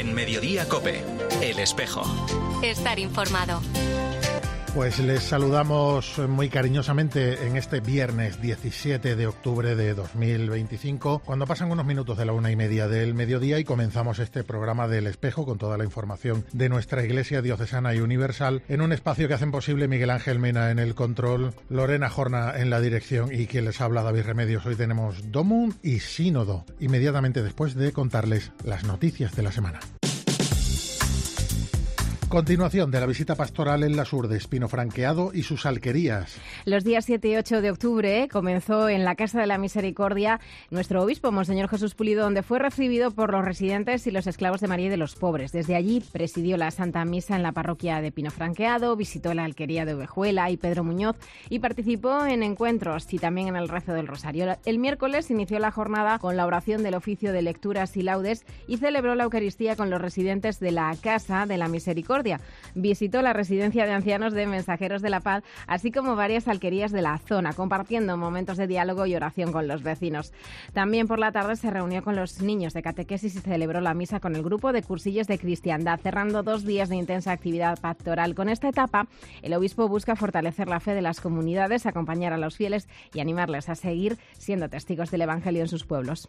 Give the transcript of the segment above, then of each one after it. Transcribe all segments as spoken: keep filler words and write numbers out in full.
En Mediodía COPE, El Espejo. Estar informado. Pues les saludamos muy cariñosamente en este viernes diecisiete de octubre de dos mil veinticinco, cuando pasan unos minutos de la una y media del mediodía y comenzamos este programa del Espejo con toda la información de nuestra Iglesia Diocesana y Universal, en un espacio que hacen posible Miguel Ángel Mena en el control, Lorena Jorna en la dirección y quien les habla, David Remedios. Hoy tenemos Domum y Sínodo, inmediatamente después de contarles las noticias de la semana. Continuación de la visita pastoral en las Urdes, Pino Franqueado y sus alquerías. Los días siete y ocho de octubre comenzó en la Casa de la Misericordia nuestro obispo, Monseñor Jesús Pulido, donde fue recibido por los residentes y los esclavos de María y de los pobres. Desde allí presidió la Santa Misa en la parroquia de Pino Franqueado, visitó la alquería de Ovejuela y Pedro Muñoz y participó en encuentros y también en el rezo del Rosario. El miércoles inició la jornada con la oración del oficio de lecturas y laudes y celebró la Eucaristía con los residentes de la Casa de la Misericordia. Visitó la residencia de ancianos de Mensajeros de la Paz, así como varias alquerías de la zona, compartiendo momentos de diálogo y oración con los vecinos. También por la tarde se reunió con los niños de catequesis y celebró la misa con el grupo de cursillos de cristiandad, cerrando dos días de intensa actividad pastoral. Con esta etapa, el obispo busca fortalecer la fe de las comunidades, acompañar a los fieles y animarles a seguir siendo testigos del Evangelio en sus pueblos.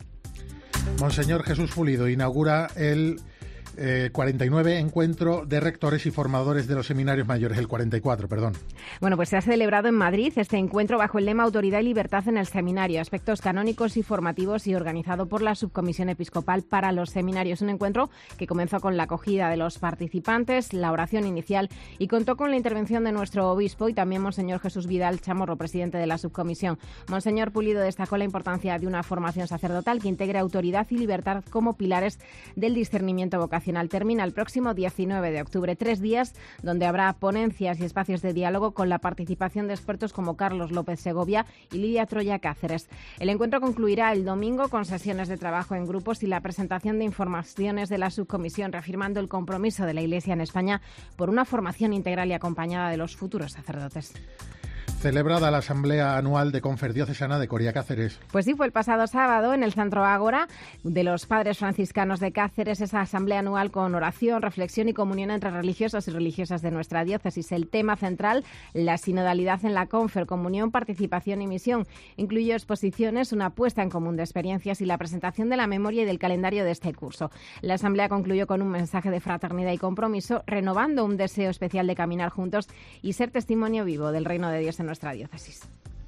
Monseñor Jesús Pulido inaugura el Eh, cuarenta y nueve encuentro de rectores y formadores de los seminarios mayores, el cuarenta y cuatro, perdón. Bueno, pues se ha celebrado en Madrid este encuentro bajo el lema Autoridad y Libertad en el Seminario, aspectos canónicos y formativos, y organizado por la Subcomisión Episcopal para los Seminarios. Un encuentro que comenzó con la acogida de los participantes, la oración inicial y contó con la intervención de nuestro obispo y también Monseñor Jesús Vidal Chamorro, presidente de la subcomisión. Monseñor Pulido destacó la importancia de una formación sacerdotal que integre autoridad y libertad como pilares del discernimiento vocacional. Termina el próximo diecinueve de octubre, tres días donde habrá ponencias y espacios de diálogo con la participación de expertos como Carlos López Segovia y Lidia Troya Cáceres. El encuentro concluirá el domingo con sesiones de trabajo en grupos y la presentación de informaciones de la subcomisión, reafirmando el compromiso de la Iglesia en España por una formación integral y acompañada de los futuros sacerdotes. Celebrada la Asamblea Anual de Conferdiocesana de Coria Cáceres. Pues sí, fue el pasado sábado en el Centro Ágora de los Padres Franciscanos de Cáceres, esa asamblea anual con oración, reflexión y comunión entre religiosos y religiosas de nuestra diócesis. El tema central, la sinodalidad en la Confer, comunión, participación y misión. Incluyó exposiciones, una puesta en común de experiencias y la presentación de la memoria y del calendario de este curso. La asamblea concluyó con un mensaje de fraternidad y compromiso, renovando un deseo especial de caminar juntos y ser testimonio vivo del reino de Dios en nuestra diócesis.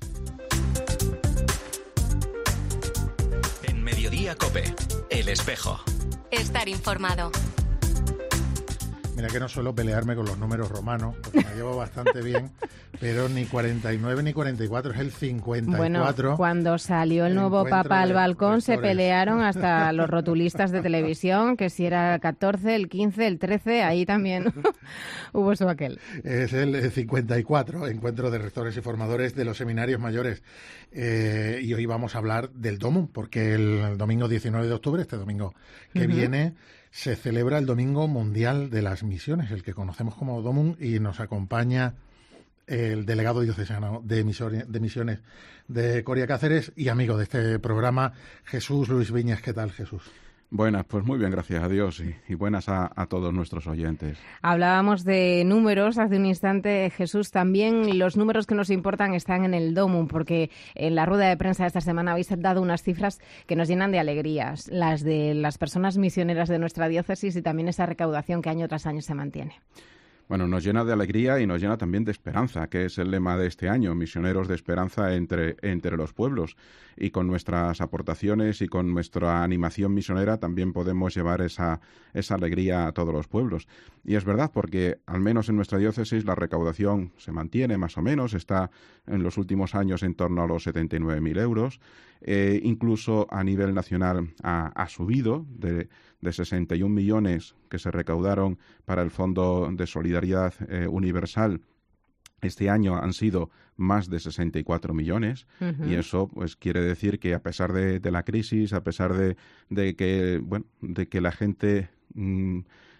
En Mediodía COPE, El Espejo. Estar informado. Mira que no suelo pelearme con los números romanos, porque me llevo bastante bien, pero ni cuarenta y nueve ni cuarenta y cuatro, es el cincuenta y cuatro. Bueno, cuando salió el nuevo Papa al balcón se pelearon hasta los rotulistas de televisión, que si era el catorce, el quince, el trece, ahí también hubo eso aquel. Es el cincuenta y cuatro, Encuentro de Rectores y Formadores de los Seminarios Mayores. Eh, y hoy vamos a hablar del Domum, porque el domingo diecinueve de octubre, este domingo que uh-huh. viene, se celebra el Domingo Mundial de las Misiones, el que conocemos como Domum, y nos acompaña el delegado diocesano de misiones, de misiones de Coria Cáceres y amigo de este programa, Jesús Luis Viñas. ¿Qué tal, Jesús? Buenas, pues muy bien, gracias a Dios, y, y buenas a, a todos nuestros oyentes. Hablábamos de números hace un instante, Jesús. También los números que nos importan están en el Domum, porque en la rueda de prensa de esta semana habéis dado unas cifras que nos llenan de alegrías, las de las personas misioneras de nuestra diócesis y también esa recaudación que año tras año se mantiene. Bueno, nos llena de alegría y nos llena también de esperanza, que es el lema de este año, misioneros de esperanza entre, entre los pueblos. Y con nuestras aportaciones y con nuestra animación misionera también podemos llevar esa, esa alegría a todos los pueblos. Y es verdad, porque al menos en nuestra diócesis la recaudación se mantiene más o menos, está en los últimos años en torno a los setenta y nueve mil euros. Eh, incluso a nivel nacional ha, ha subido de, de sesenta y un millones que se recaudaron para el Fondo de Solidaridad eh, Universal. Este año han sido más de sesenta y cuatro millones uh-huh. y eso pues quiere decir que a pesar de, de la crisis, a pesar de, de que bueno de que la gente mmm,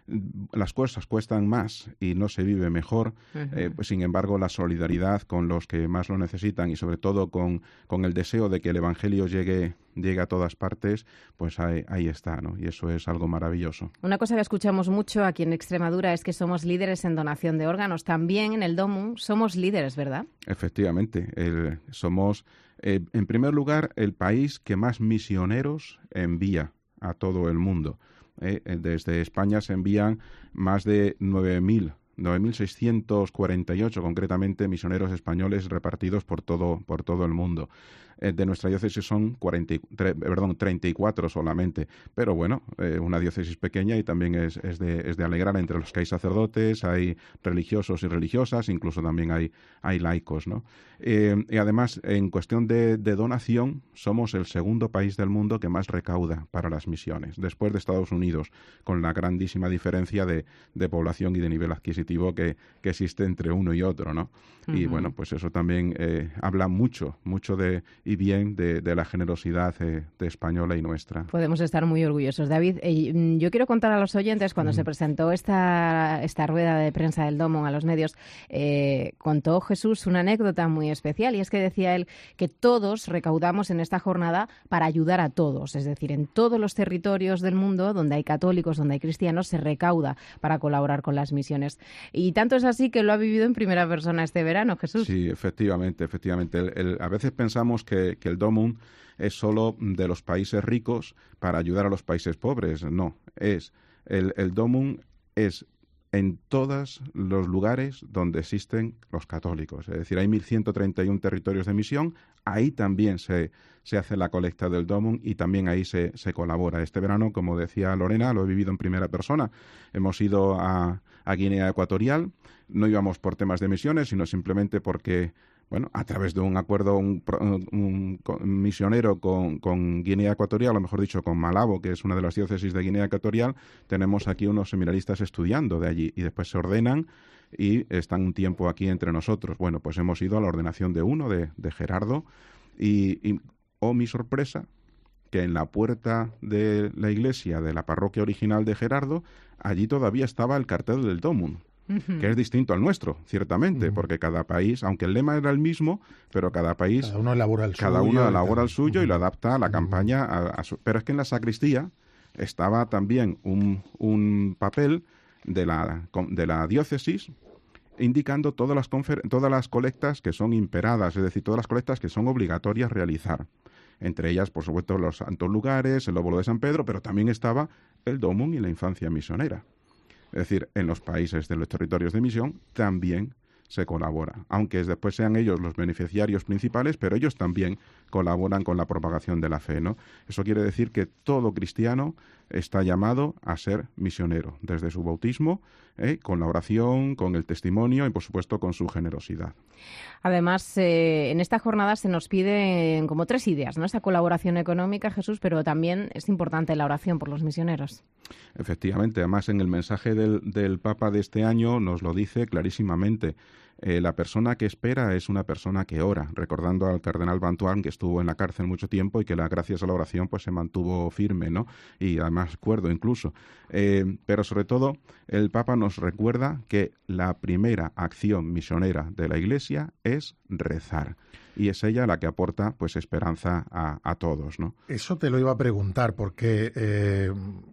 las cosas cuestan más y no se vive mejor, uh-huh. eh, pues sin embargo la solidaridad con los que más lo necesitan y sobre todo con, con el deseo de que el Evangelio llegue, llegue a todas partes, pues ahí, ahí está, ¿no? Y eso es algo maravilloso. Una cosa que escuchamos mucho aquí en Extremadura es que somos líderes en donación de órganos. También en el DOMUN somos líderes, ¿verdad? Efectivamente, el, somos eh, en primer lugar el país que más misioneros envía a todo el mundo. Eh, desde España se envían más de nueve mil, nueve mil seiscientos cuarenta y ocho concretamente misioneros españoles repartidos por todo, por todo el mundo. Eh, de nuestra diócesis son cuarenta y tres, perdón, treinta y cuatro solamente, pero bueno, eh, una diócesis pequeña y también es, es, de, es de alegrar, entre los que hay sacerdotes, hay religiosos y religiosas, incluso también hay, hay laicos, ¿no? Eh, y además, en cuestión de, de donación, somos el segundo país del mundo que más recauda para las misiones, después de Estados Unidos, con la grandísima diferencia de, de población y de nivel adquisitivo que, que existe entre uno y otro, ¿no? Uh-huh. Y bueno, pues eso también eh, habla mucho, mucho de y bien de, de la generosidad eh, de española y nuestra. Podemos estar muy orgullosos. David, eh, yo quiero contar a los oyentes, cuando mm. se presentó esta, esta rueda de prensa del DOMUN a los medios, eh, contó Jesús una anécdota muy especial, y es que decía él que todos recaudamos en esta jornada para ayudar a todos, es decir, en todos los territorios del mundo donde hay católicos, donde hay cristianos, se recauda para colaborar con las misiones. Y tanto es así que lo ha vivido en primera persona este verano, Jesús. Sí, efectivamente, efectivamente. El, el, a veces pensamos que Que, que el DOMUN es solo de los países ricos para ayudar a los países pobres. No, es el, el DOMUN es en todos los lugares donde existen los católicos. Es decir, hay mil ciento treinta y uno territorios de misión, ahí también se, se hace la colecta del DOMUN y también ahí se, se colabora. Este verano, como decía Lorena, lo he vivido en primera persona. Hemos ido a, a Guinea Ecuatorial, no íbamos por temas de misiones, sino simplemente porque bueno, a través de un acuerdo un, un, un misionero con, con Guinea Ecuatorial, o mejor dicho, con Malabo, que es una de las diócesis de Guinea Ecuatorial, tenemos aquí unos seminaristas estudiando de allí y después se ordenan y están un tiempo aquí entre nosotros. Bueno, pues hemos ido a la ordenación de uno, de, de Gerardo, y, y oh, mi sorpresa, que en la puerta de la iglesia de la parroquia original de Gerardo, allí todavía estaba el cartel del DOMUN. Uh-huh. Que es distinto al nuestro, ciertamente, uh-huh. porque cada país, aunque el lema era el mismo, pero cada país, cada uno elabora el cada suyo, uno elabora el suyo uh-huh. y lo adapta a la uh-huh. campaña. A, a su, pero es que en la sacristía estaba también un, un papel de la, de la diócesis indicando todas las, confer- todas las colectas que son imperadas, es decir, todas las colectas que son obligatorias realizar. Entre ellas, por supuesto, los santos lugares, el óvulo de San Pedro, pero también estaba el DOMUN y la infancia misionera. Es decir, en los países de los territorios de misión también se colabora, aunque después sean ellos los beneficiarios principales, pero ellos también colaboran con la propagación de la fe, ¿no? Eso quiere decir que todo cristiano está llamado a ser misionero, desde su bautismo, ¿eh? con la oración, con el testimonio y, por supuesto, con su generosidad. Además, eh, en esta jornada se nos piden como tres ideas, ¿no? Esa colaboración económica, Jesús, pero también es importante la oración por los misioneros. Efectivamente, además en el mensaje del, del Papa de este año nos lo dice clarísimamente. Eh, la persona que espera es una persona que ora, recordando al cardenal Bantuan, que estuvo en la cárcel mucho tiempo y que la, gracias a la oración pues se mantuvo firme, ¿no? Y además cuerdo incluso. Eh, pero sobre todo el Papa nos recuerda que la primera acción misionera de la Iglesia es rezar. Y es ella la que aporta pues esperanza a, a todos, ¿no? Eso te lo iba a preguntar porque eh,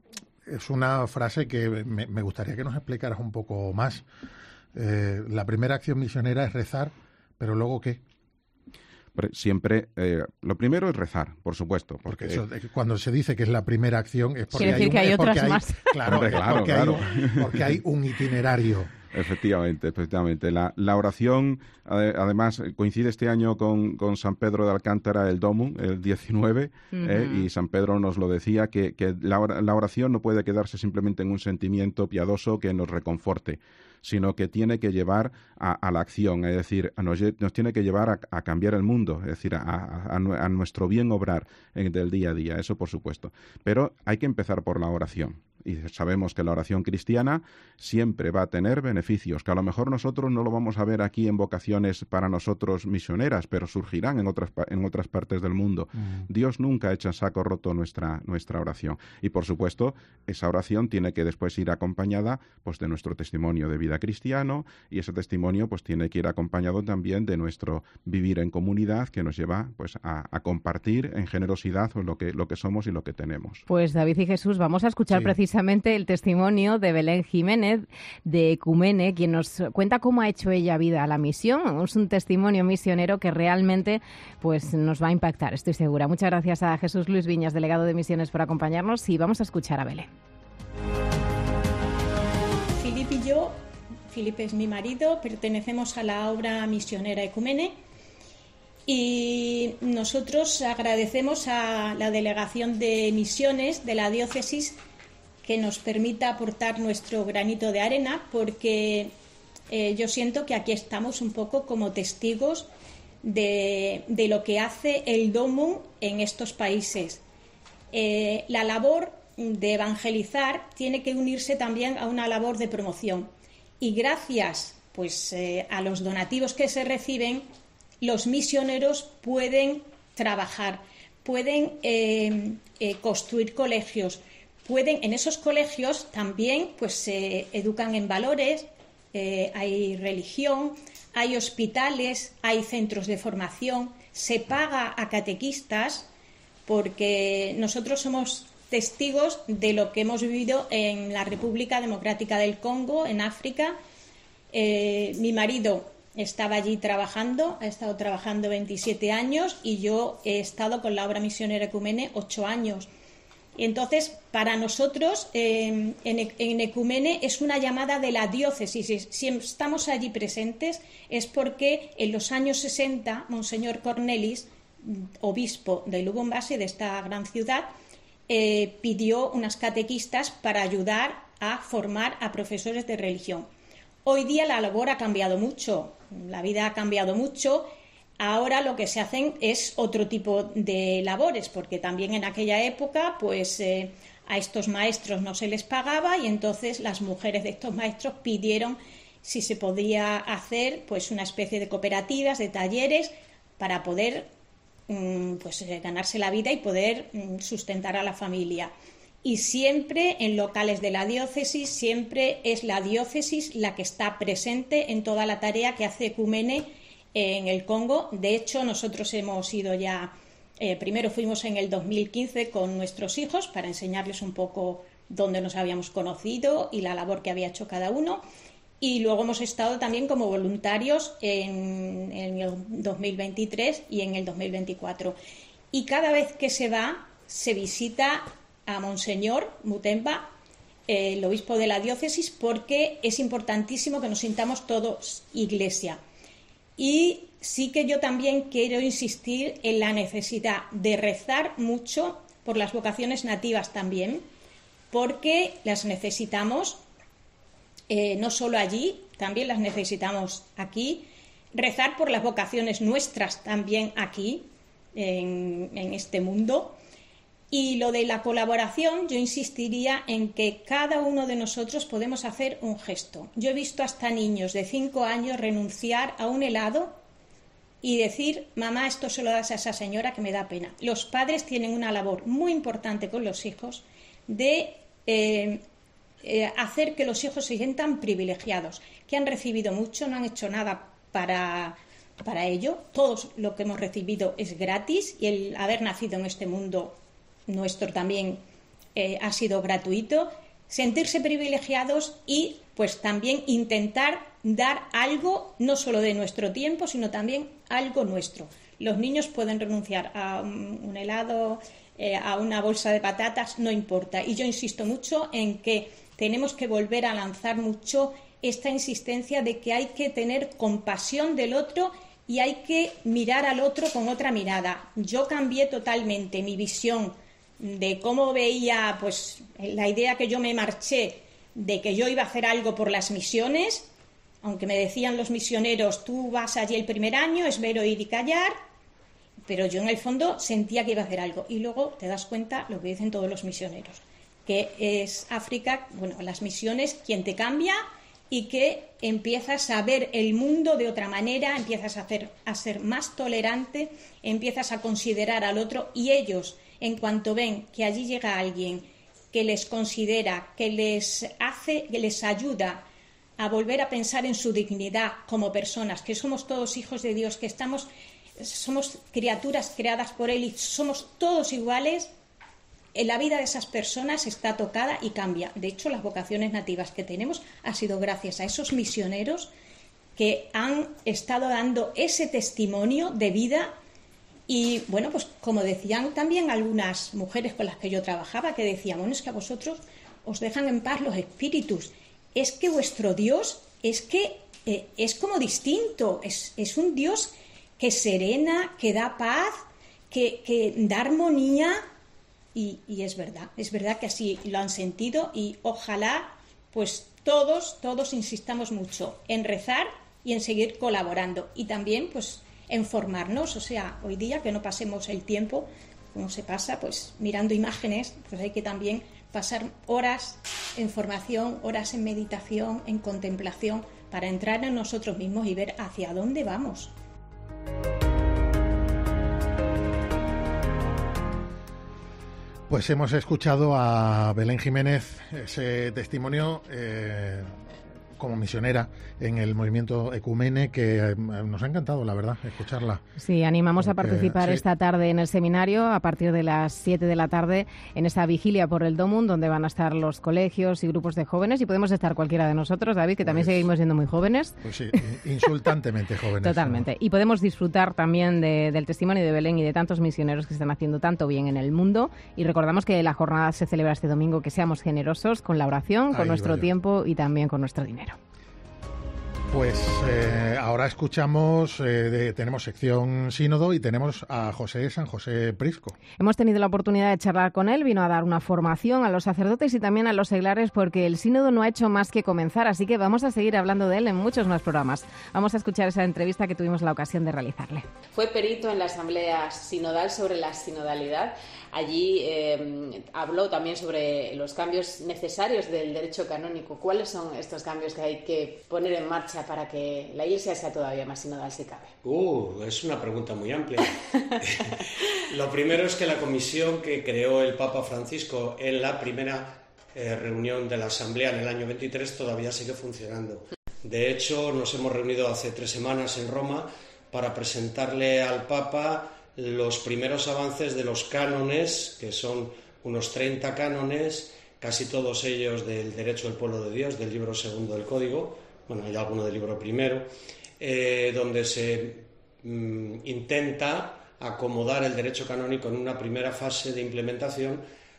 es una frase que me, me gustaría que nos explicaras un poco más. Eh, la primera acción misionera es rezar, pero luego ¿qué? Siempre, eh, lo primero es rezar, por supuesto. Porque, porque eso, cuando se dice que es la primera acción es porque quiere decir hay, un, que hay es otras hay, más. Claro, Hombre, es claro, porque, claro. Hay un, porque hay un itinerario. Efectivamente, efectivamente. La, la oración, además, coincide este año con, con San Pedro de Alcántara, el DOMUN, el diecinueve, uh-huh. eh, y San Pedro nos lo decía, que, que la, la oración no puede quedarse simplemente en un sentimiento piadoso que nos reconforte, sino que tiene que llevar a, a la acción, es decir, nos, nos tiene que llevar a, a cambiar el mundo, es decir, a, a, a nuestro bien obrar en, del día a día, eso por supuesto. Pero hay que empezar por la oración. y sabemos que la oración cristiana siempre va a tener beneficios, que a lo mejor nosotros no lo vamos a ver aquí en vocaciones para nosotros misioneras, pero surgirán en otras, en otras partes del mundo. Mm. Dios nunca echa en saco roto nuestra, nuestra oración. Y por supuesto, esa oración tiene que después ir acompañada pues, de nuestro testimonio de vida cristiano, y ese testimonio pues, tiene que ir acompañado también de nuestro vivir en comunidad, que nos lleva pues, a, a compartir en generosidad pues, lo, que, lo que somos y lo que tenemos. Pues David y Jesús, vamos a escuchar sí. precisamente el testimonio de Belén Jiménez, de Ecumene, quien nos cuenta cómo ha hecho ella vida a la misión. Es un testimonio misionero que realmente pues, nos va a impactar, estoy segura. Muchas gracias a Jesús Luis Viñas, delegado de Misiones, por acompañarnos, y vamos a escuchar a Belén. Filip y yo, Filip es mi marido, pertenecemos a la obra misionera Ecumene, y nosotros agradecemos a la Delegación de Misiones de la Diócesis que nos permita aportar nuestro granito de arena, porque eh, yo siento que aquí estamos un poco como testigos de, de lo que hace el Domum en estos países. Eh, la labor de evangelizar tiene que unirse también a una labor de promoción, y gracias pues, eh, a los donativos que se reciben, los misioneros pueden trabajar, pueden eh, eh, construir colegios, pueden, en esos colegios también pues, se educan en valores, eh, hay religión, hay hospitales, hay centros de formación, se paga a catequistas, porque nosotros somos testigos de lo que hemos vivido en la República Democrática del Congo, en África. Eh, mi marido estaba allí trabajando, ha estado trabajando veintisiete años, y yo he estado con la obra misionera Ecumene ocho años. Entonces, para nosotros, eh, en, en Ecumene es una llamada de la diócesis. Si estamos allí presentes es porque en los años sesenta, Monseñor Cornelis, obispo de Lubumbashi, de esta gran ciudad, eh, pidió unas catequistas para ayudar a formar a profesores de religión. Hoy día la labor ha cambiado mucho, la vida ha cambiado mucho. Ahora lo que se hacen es otro tipo de labores, porque también en aquella época pues eh, a estos maestros no se les pagaba, y entonces las mujeres de estos maestros pidieron si se podía hacer pues una especie de cooperativas, de talleres, para poder mm, pues eh, ganarse la vida y poder mm, sustentar a la familia. Y siempre en locales de la diócesis, siempre es la diócesis la que está presente en toda la tarea que hace Ecumene en el Congo. De hecho, nosotros hemos ido ya, eh, primero fuimos en el dos mil quince con nuestros hijos para enseñarles un poco dónde nos habíamos conocido y la labor que había hecho cada uno. Y luego hemos estado también como voluntarios en, en el dos mil veintitrés y en el dos mil veinticuatro. Y cada vez que se va, se visita a Monseñor Mutemba, eh, el obispo de la diócesis, porque es importantísimo que nos sintamos todos iglesia. Y sí que yo también quiero insistir en la necesidad de rezar mucho por las vocaciones nativas también, porque las necesitamos eh, no solo allí, también las necesitamos aquí. Rezar por las vocaciones nuestras también aquí, en, en este mundo. Y lo de la colaboración, yo insistiría en que cada uno de nosotros podemos hacer un gesto. Yo he visto hasta niños de cinco años renunciar a un helado y decir, mamá, esto se lo das a esa señora que me da pena. Los padres tienen una labor muy importante con los hijos de eh, eh, hacer que los hijos se sientan privilegiados, que han recibido mucho, no han hecho nada para, para ello. Todo lo que hemos recibido es gratis, y el haber nacido en este mundo nuestro también eh, ha sido gratuito. Sentirse privilegiados y pues también intentar dar algo, no solo de nuestro tiempo, sino también algo nuestro. Los niños pueden renunciar a un, un helado, eh, a una bolsa de patatas, no importa. Y yo insisto mucho en que tenemos que volver a lanzar mucho esta insistencia de que hay que tener compasión del otro y hay que mirar al otro con otra mirada. Yo cambié totalmente mi visión de cómo veía, pues, la idea que yo me marché de que yo iba a hacer algo por las misiones, aunque me decían los misioneros, tú vas allí el primer año, es ver, oír y callar, pero yo en el fondo sentía que iba a hacer algo. Y luego te das cuenta lo que dicen todos los misioneros, que que es África, bueno, las misiones, quien te cambia y que empiezas a ver el mundo de otra manera, empiezas a, hacer, a ser más tolerante, empiezas a considerar al otro, y ellos, en cuanto ven que allí llega alguien que les considera, que les hace, que les ayuda a volver a pensar en su dignidad como personas, que somos todos hijos de Dios, que estamos, somos criaturas creadas por Él y somos todos iguales, en la vida de esas personas está tocada y cambia. De hecho, las vocaciones nativas que tenemos ha sido gracias a esos misioneros que han estado dando ese testimonio de vida. Y bueno, pues como decían también algunas mujeres con las que yo trabajaba, que decían, bueno, es que a vosotros os dejan en paz los espíritus, es que vuestro Dios es que eh, es como distinto, es, es un Dios que serena, que da paz, que, que da armonía. Y, y es verdad, es verdad que así lo han sentido, y ojalá pues todos, todos insistamos mucho en rezar y en seguir colaborando, y también pues en formarnos. O sea, hoy día que no pasemos el tiempo como se pasa pues mirando imágenes, pues hay que también pasar horas en formación, horas en meditación, en contemplación, para entrar en nosotros mismos y ver hacia dónde vamos. Pues hemos escuchado a Belén Jiménez, ese testimonio eh, como misionera en el movimiento Ecumene, que eh, nos ha encantado, la verdad, escucharla. Sí, animamos Porque, a participar sí. esta tarde en el seminario a partir de las siete de la tarde en esa vigilia por el Domum, donde van a estar los colegios y grupos de jóvenes, y podemos estar cualquiera de nosotros, David, que también Pues, seguimos siendo muy jóvenes. Pues sí, insultantemente jóvenes. Totalmente. ¿No? Y podemos disfrutar también de, del testimonio de Belén y de tantos misioneros que están haciendo tanto bien en el mundo. Y recordamos que la jornada se celebra este domingo, que seamos generosos con la oración, con Ahí nuestro vaya. tiempo y también con nuestro dinero. Pues eh, ahora escuchamos, eh, de, tenemos sección sínodo y tenemos a José San José Prisco. Hemos tenido la oportunidad de charlar con él, vino a dar una formación a los sacerdotes y también a los seglares, porque el sínodo no ha hecho más que comenzar, así que vamos a seguir hablando de él en muchos más programas. Vamos a escuchar esa entrevista que tuvimos la ocasión de realizarle. Fue perito en la Asamblea Sinodal sobre la sinodalidad. Allí eh, habló también sobre los cambios necesarios del derecho canónico. ¿Cuáles son estos cambios que hay que poner en marcha para que la Iglesia sea todavía más sinodal, si cabe? Uh, es una pregunta muy amplia. Lo primero es que la comisión que creó el Papa Francisco en la primera eh, reunión de la Asamblea en el año veintitrés todavía sigue funcionando. De hecho, nos hemos reunido hace tres semanas en Roma para presentarle al Papa los primeros avances de los cánones, que son unos treinta cánones, casi todos ellos del derecho del pueblo de Dios, del libro segundo del Código, bueno, hay alguno del libro primero, eh, donde se mm, intenta acomodar el derecho canónico en una primera fase de implementación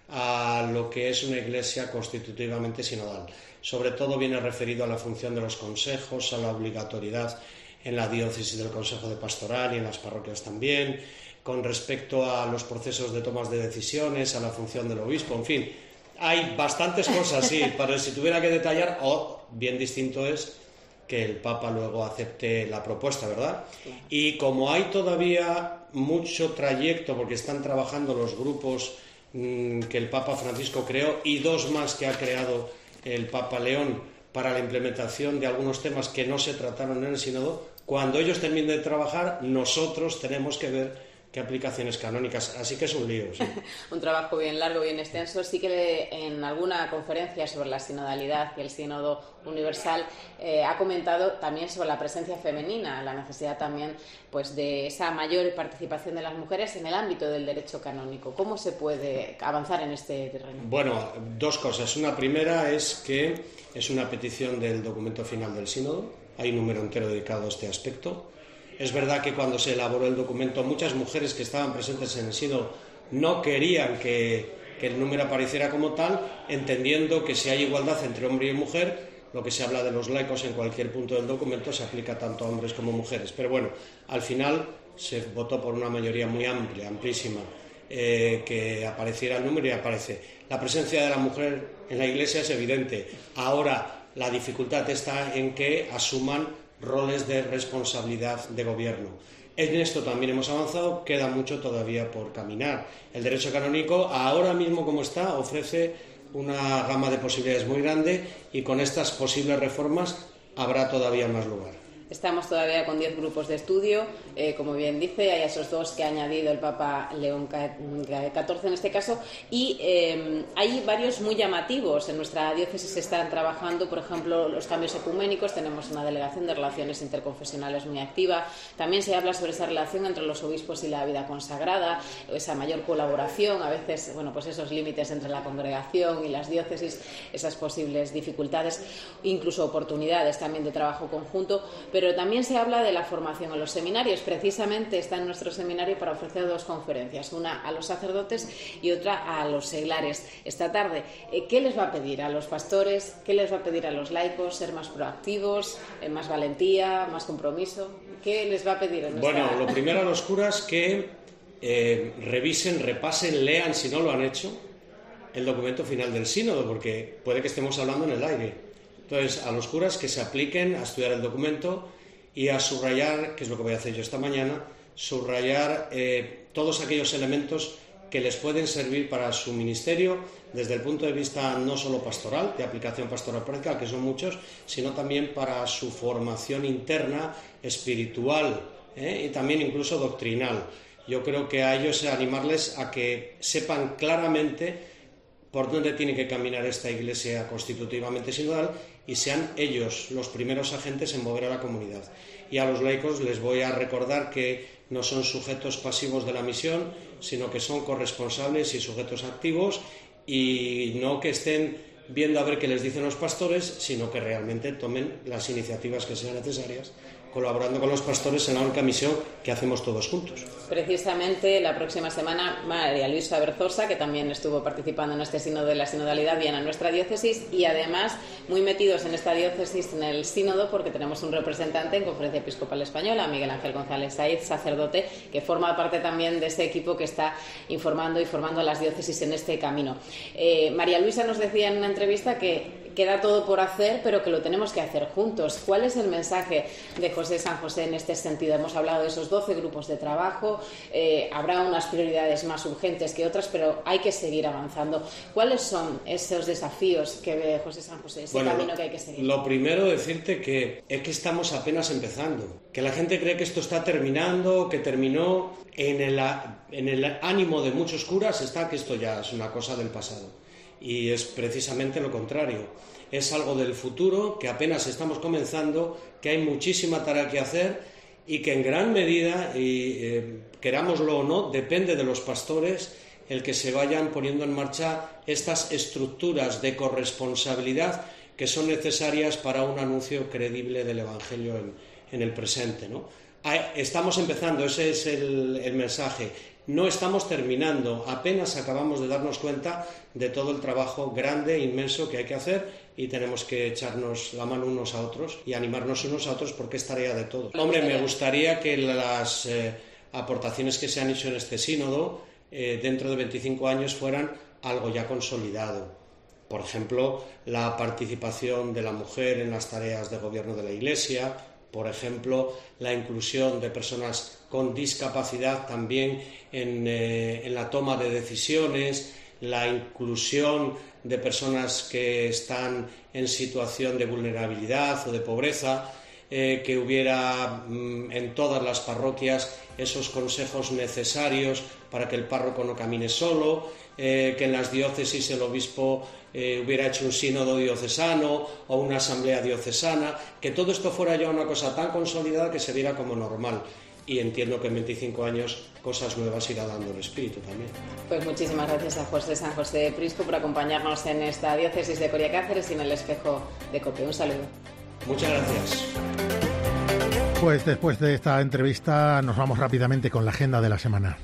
a lo que es una iglesia constitutivamente sinodal. Sobre todo viene referido a la función de los consejos, a la obligatoriedad en la diócesis del Consejo de Pastoral y en las parroquias también, con respecto a los procesos de tomas de decisiones, a la función del obispo, en fin, hay bastantes cosas, sí, pero si tuviera que detallar, oh, bien distinto es que el Papa luego acepte la propuesta, ¿verdad? Y como hay todavía mucho trayecto, porque están trabajando los grupos mmm, que el Papa Francisco creó y dos más que ha creado el Papa León para la implementación de algunos temas que no se trataron en el sínodo, cuando ellos terminen de trabajar, nosotros tenemos que ver qué aplicaciones canónicas, así que es un lío. Sí. Un trabajo bien largo, bien extenso. Sí que le, en alguna conferencia sobre la sinodalidad y el sínodo universal eh, ha comentado también sobre la presencia femenina, la necesidad también pues de esa mayor participación de las mujeres en el ámbito del derecho canónico. ¿Cómo se puede avanzar en este terreno? Bueno, dos cosas. Una primera es que es una petición del documento final del sínodo. Hay un número entero dedicado a este aspecto. Es verdad que cuando se elaboró el documento, muchas mujeres que estaban presentes en el sínodo no querían que, que el número apareciera como tal, entendiendo que si hay igualdad entre hombre y mujer, lo que se habla de los laicos en cualquier punto del documento se aplica tanto a hombres como a mujeres. Pero bueno, al final se votó por una mayoría muy amplia, amplísima, eh, que apareciera el número y aparece. La presencia de la mujer en la Iglesia es evidente. Ahora, la dificultad está en que asuman roles de responsabilidad de gobierno. En esto también hemos avanzado, queda mucho todavía por caminar. El derecho canónico, ahora mismo como está, ofrece una gama de posibilidades muy grande y con estas posibles reformas habrá todavía más lugar. Estamos todavía con diez grupos de estudio, eh, como bien dice, hay esos dos que ha añadido el Papa León catorce en este caso, y eh, hay varios muy llamativos. En nuestra diócesis se están trabajando, por ejemplo, los cambios ecuménicos, tenemos una delegación de relaciones interconfesionales muy activa, también se habla sobre esa relación entre los obispos y la vida consagrada, esa mayor colaboración, a veces, bueno, pues esos límites entre la congregación y las diócesis, esas posibles dificultades, incluso oportunidades también de trabajo conjunto, pero Pero también se habla de la formación en los seminarios. Precisamente está en nuestro seminario para ofrecer dos conferencias, una a los sacerdotes y otra a los seglares. Esta tarde, ¿qué les va a pedir a los pastores? ¿Qué les va a pedir a los laicos? ¿Ser más proactivos? ¿Más valentía? ¿Más compromiso? ¿Qué les va a pedir en esta... Bueno, lo primero a los curas que eh, revisen, repasen, lean, si no lo han hecho, el documento final del sínodo, porque puede que estemos hablando en el aire. Entonces, a los curas que se apliquen a estudiar el documento y a subrayar, que es lo que voy a hacer yo esta mañana, subrayar eh, todos aquellos elementos que les pueden servir para su ministerio desde el punto de vista no solo pastoral, de aplicación pastoral práctica, que son muchos, sino también para su formación interna, espiritual ¿eh? y también incluso doctrinal. Yo creo que a ellos animarles a que sepan claramente por dónde tiene que caminar esta Iglesia constitutivamente sinodal y sean ellos los primeros agentes en mover a la comunidad. Y a los laicos les voy a recordar que no son sujetos pasivos de la misión, sino que son corresponsables y sujetos activos, y no que estén viendo a ver qué les dicen los pastores, sino que realmente tomen las iniciativas que sean necesarias, colaborando con los pastores en la única misión que hacemos todos juntos. Precisamente la próxima semana María Luisa Berzosa, que también estuvo participando en este sínodo de la sinodalidad, viene a nuestra diócesis, y además muy metidos en esta diócesis en el sínodo porque tenemos un representante en Conferencia Episcopal Española, Miguel Ángel González Saiz, sacerdote, que forma parte también de ese equipo que está informando y formando a las diócesis en este camino. Eh, María Luisa nos decía en una entrevista que queda todo por hacer, pero que lo tenemos que hacer juntos. ¿Cuál es el mensaje de José San José en este sentido? Hemos hablado de esos doce grupos de trabajo, eh, habrá unas prioridades más urgentes que otras, pero hay que seguir avanzando. ¿Cuáles son esos desafíos que ve José San José, ese bueno, camino que hay que seguir? Lo primero, decirte que es que estamos apenas empezando, que la gente cree que esto está terminando, que terminó. En el, en el ánimo de muchos curas está que esto ya es una cosa del pasado. Y es precisamente lo contrario. Es algo del futuro, que apenas estamos comenzando, que hay muchísima tarea que hacer y que en gran medida, y eh, querámoslo o no, depende de los pastores el que se vayan poniendo en marcha estas estructuras de corresponsabilidad que son necesarias para un anuncio creíble del Evangelio en, en el presente, ¿no? Estamos empezando, ese es el, el mensaje. No estamos terminando, apenas acabamos de darnos cuenta de todo el trabajo grande, inmenso que hay que hacer, y tenemos que echarnos la mano unos a otros y animarnos unos a otros porque es tarea de todos. Hombre, me gustaría que las eh, aportaciones que se han hecho en este sínodo eh, dentro de veinticinco años fueran algo ya consolidado. Por ejemplo, la participación de la mujer en las tareas de gobierno de la Iglesia, por ejemplo, la inclusión de personas con discapacidad también en, eh, en la toma de decisiones, la inclusión de personas que están en situación de vulnerabilidad o de pobreza, eh, que hubiera mm, en todas las parroquias esos consejos necesarios para que el párroco no camine solo, eh, que en las diócesis el obispo eh, hubiera hecho un sínodo diocesano o una asamblea diocesana, que todo esto fuera ya una cosa tan consolidada que se viera como normal. Y entiendo que en veinticinco años cosas nuevas irá dando el Espíritu también. Pues muchísimas gracias a José San José Prisco por acompañarnos en esta diócesis de Coria Cáceres y en el espejo de COPE. Un saludo. Muchas gracias. Pues después de esta entrevista nos vamos rápidamente con la agenda de la semana.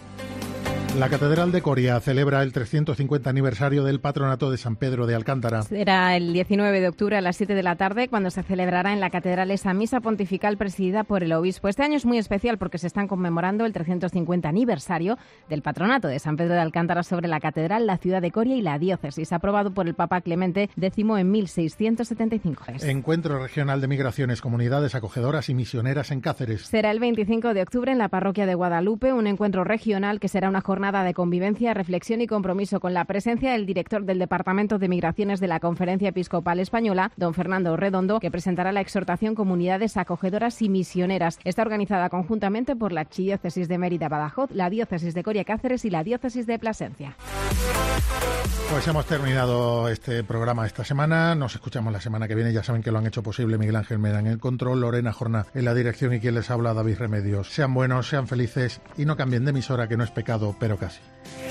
La Catedral de Coria celebra el trescientos cincuenta aniversario del patronato de San Pedro de Alcántara. Será el diecinueve de octubre a las siete de la tarde cuando se celebrará en la catedral esa misa pontifical presidida por el obispo. Este año es muy especial porque se están conmemorando el trescientos cincuenta aniversario del patronato de San Pedro de Alcántara sobre la catedral, la ciudad de Coria y la diócesis, aprobado por el Papa Clemente X en mil seiscientos setenta y cinco. Encuentro Regional de Migraciones, Comunidades Acogedoras y Misioneras en Cáceres. Será el veinticinco de octubre en la parroquia de Guadalupe, un encuentro regional que será una jornada jornada de convivencia, reflexión y compromiso con la presencia del director del Departamento de Migraciones de la Conferencia Episcopal Española, don Fernando Redondo, que presentará la exhortación Comunidades Acogedoras y Misioneras. Está organizada conjuntamente por la Archidiócesis de Mérida-Badajoz, la Diócesis de Coria-Cáceres y la Diócesis de Plasencia. Pues hemos terminado este programa esta semana. Nos escuchamos la semana que viene. Ya saben que lo han hecho posible Miguel Ángel Mera en el control, Lorena Jorna en la dirección y quien les habla, David Remedios. Sean buenos, sean felices y no cambien de emisora, que no es pecado, pero casi.